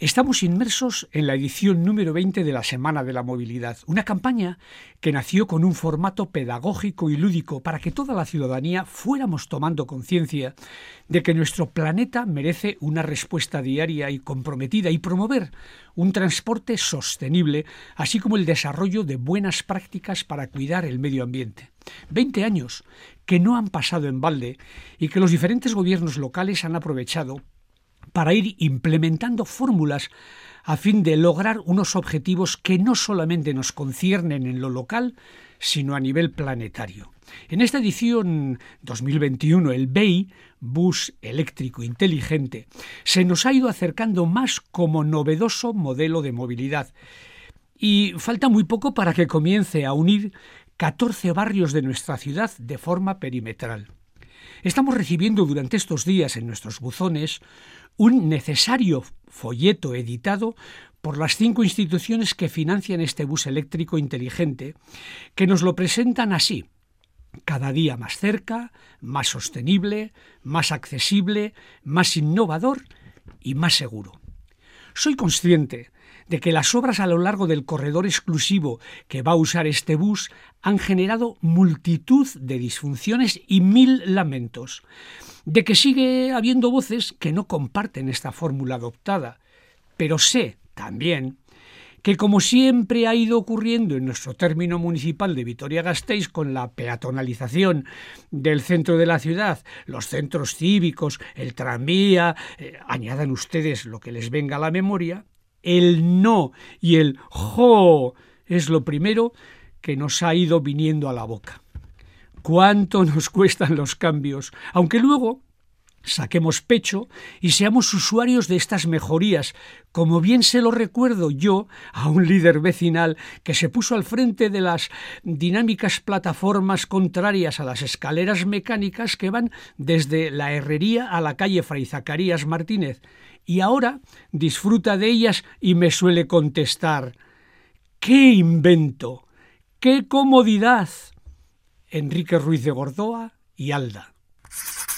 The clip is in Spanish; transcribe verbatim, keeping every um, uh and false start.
Estamos inmersos en la edición número veinte de la Semana de la Movilidad, una campaña que nació con un formato pedagógico y lúdico para que toda la ciudadanía fuéramos tomando conciencia de que nuestro planeta merece una respuesta diaria y comprometida y promover un transporte sostenible, así como el desarrollo de buenas prácticas para cuidar el medio ambiente. Veinte años que no han pasado en balde y que los diferentes gobiernos locales han aprovechado para ir implementando fórmulas a fin de lograr unos objetivos que no solamente nos conciernen en lo local, sino a nivel planetario. En esta edición dos mil veintiuno, el B E I, Bus Eléctrico Inteligente, se nos ha ido acercando más como novedoso modelo de movilidad. Y falta muy poco para que comience a unir catorce barrios de nuestra ciudad de forma perimetral. Estamos recibiendo durante estos días en nuestros buzones un necesario folleto editado por las cinco instituciones que financian este bus eléctrico inteligente, que nos lo presentan así: cada día más cerca, más sostenible, más accesible, más innovador y más seguro. Soy consciente de que las obras a lo largo del corredor exclusivo que va a usar este bus han generado multitud de disfunciones y mil lamentos, de que sigue habiendo voces que no comparten esta fórmula adoptada, pero sé también que, como siempre ha ido ocurriendo en nuestro término municipal de Vitoria-Gasteiz con la peatonalización del centro de la ciudad, los centros cívicos, el tranvía, eh, añadan ustedes lo que les venga a la memoria, el no y el jo es lo primero que nos ha ido viniendo a la boca. ¿Cuánto nos cuestan los cambios? Aunque luego saquemos pecho y seamos usuarios de estas mejorías, como bien se lo recuerdo yo a un líder vecinal que se puso al frente de las dinámicas plataformas contrarias a las escaleras mecánicas que van desde la Herrería a la calle Fray Zacarías Martínez, y ahora disfruta de ellas y me suele contestar: ¡qué invento! ¡Qué comodidad! Enrique Ruiz de Gordoa y Alda.